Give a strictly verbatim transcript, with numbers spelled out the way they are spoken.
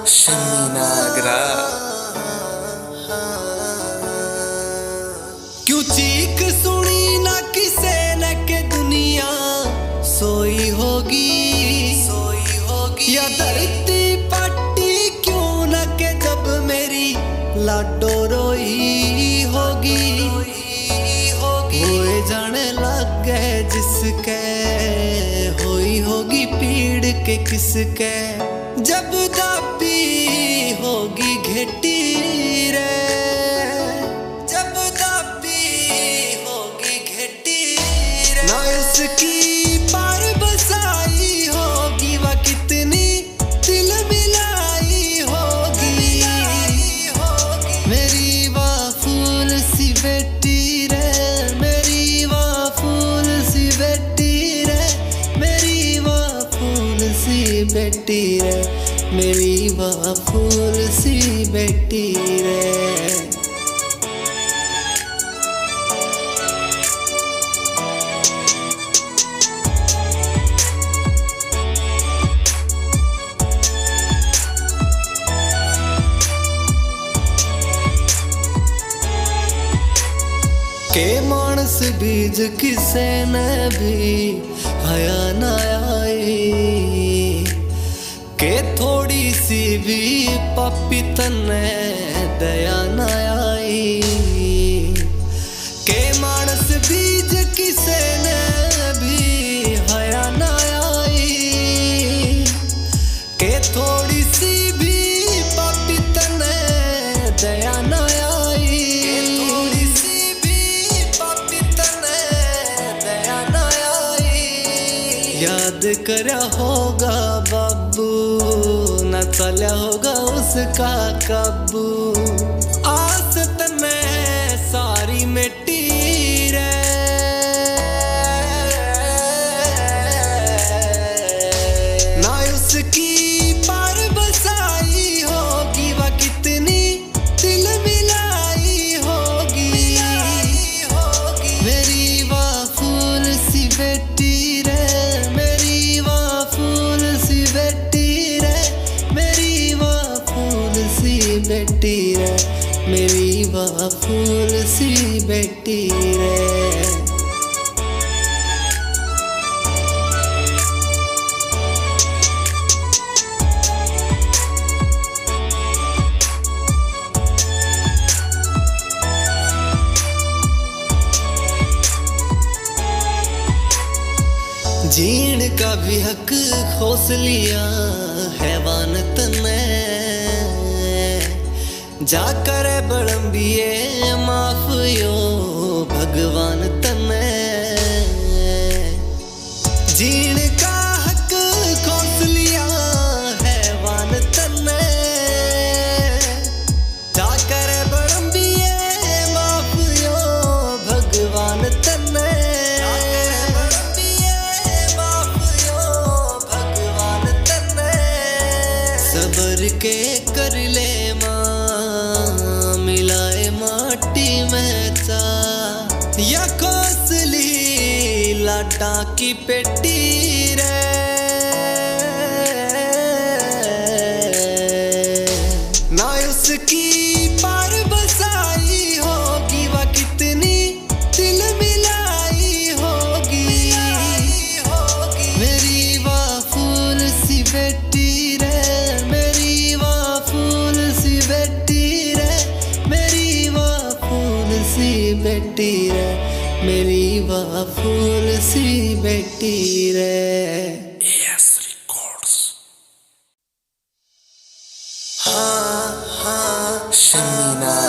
शमीनागरा क्यों चीख सुनी ना किसे न के दुनिया सोई होगी सोई होगी या धरती पट्टी क्यों न के जब मेरी लाडो रोई होगी होए जाने लग गए जिसके होई होगी पीड़ के किसके जब दापी होगी घेटी रे जब दापी होगी घेटी रे ना उसकी पार बसाई होगी वह कितनी दिल मिलाई होगी मेरी वह फूल सी बेटी रे मेरी वह फूल सी बेटी रे मेरी वह फूल सी बेटी रे मेरी वह फूल सी बेटी रे। के मानस बीज किसे ने भी हया न आई के थोड़ी सी भी पापी तने दया न आई के मानस बीज किसे ने भी हया न आई के थोड़ी सी भी पापी तने दया न आई थोड़ी सी भी पापी तने दया न आई याद करया होगा बाबू न चला होगा उसका काबू आस में सारी मिट्टी रे ना उसकी पार बसाई होगी वह कितनी दिल मिलाई होगी मेरी वह फूल सी बेटी रे मेरी वह फूल सी बेटी रे मेरी वह फूल सी बेटी रे मेरी वह फूल सी बेटी रे। जीण का भी हक खोस लिया हैवान तने जाकर बड़म्बिए माफ यो भगवान तने जीण का हक खोस लिया हैवान तने जाकर बड़म्बिए माफ यो भगवान तने सबर के कर ले माँ मिलाए माटी में चा या खोसली लाटा की पेटी रे ना उसकी पार बसाई होगी वह कितनी दिल मिलाई होगी मेरी वह फूल सी बेटी बेटी रे मेरी वह फूल सी बेटी रे। यस रिकॉर्ड्स हाँ हाँ शमीना